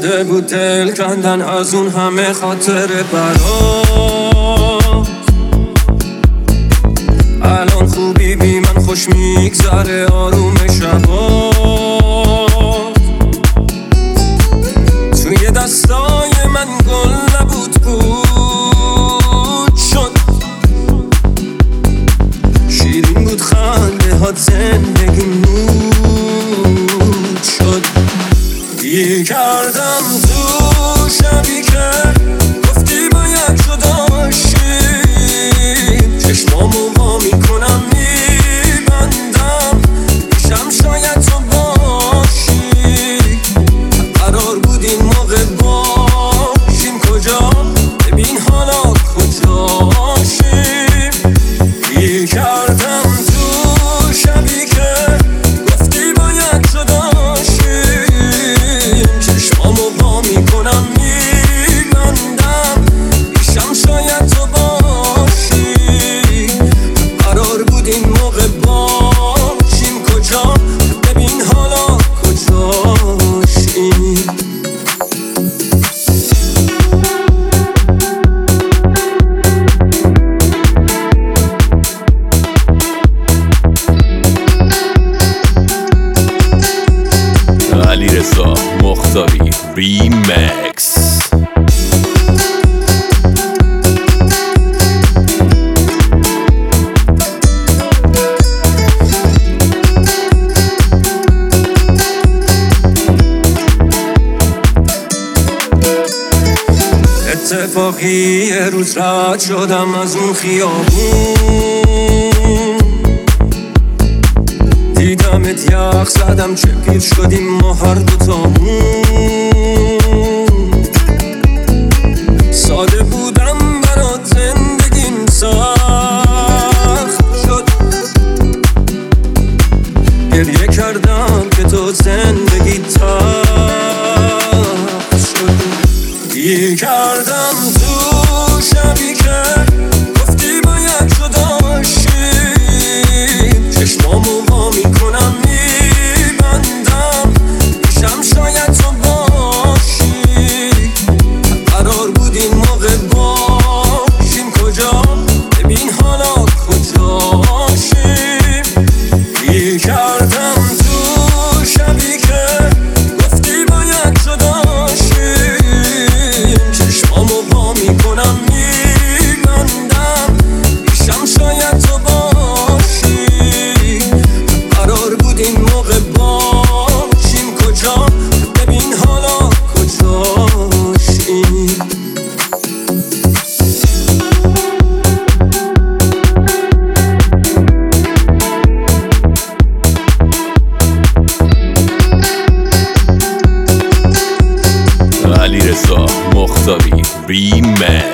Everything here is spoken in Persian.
اومده بود دل کندن از اون همه خاطر برات. الان خوبی بی من خوش میگذره آروم شبات. توی دستای من گل نبود بود شد، شیرین بود خنده هات زندگی نود شد. گیر کردم تو شبی که گفتی باید جدا شیم، چشمامو وا میکنم میبندم میشم شاید تو باشی. قرار بود این موقع باشیم کجا، ببین حالا کجاشیم. گیر کردم تو شبی که گفتی باید جدا شیم، چشمامو وا میکنم میبندم میشم شاید تو باشی. قرار بود این موقع باشیم کجا، ببین حالا کجاشیم. علیرضا مختاری ریمکس. اتفاقی یه روز رد شدم از اون خیابون، دیدمت یخ زدم چه پیر شدیم ما هر دوتامون. ساده بودم برات زندگیم سخت شد، گریه کردم که تو زندگی تخت شد. گیر کردم تو شبی که گفتی باید جدا شیم، چشمامو وا میکنم میبندم میشم شاید تو باشی. قرار بود این موقع باشیم کجا، ببین حالا کجاشیم. گیر کردم تو شبی که گفتی باید جدا شیم، چشمامو وا میکنم میبندم میشم شاید تو باشی. قرار بود این موقع باشیم کجا، ببین حالا کجاشیم. علیرضا مختاری ریمکس.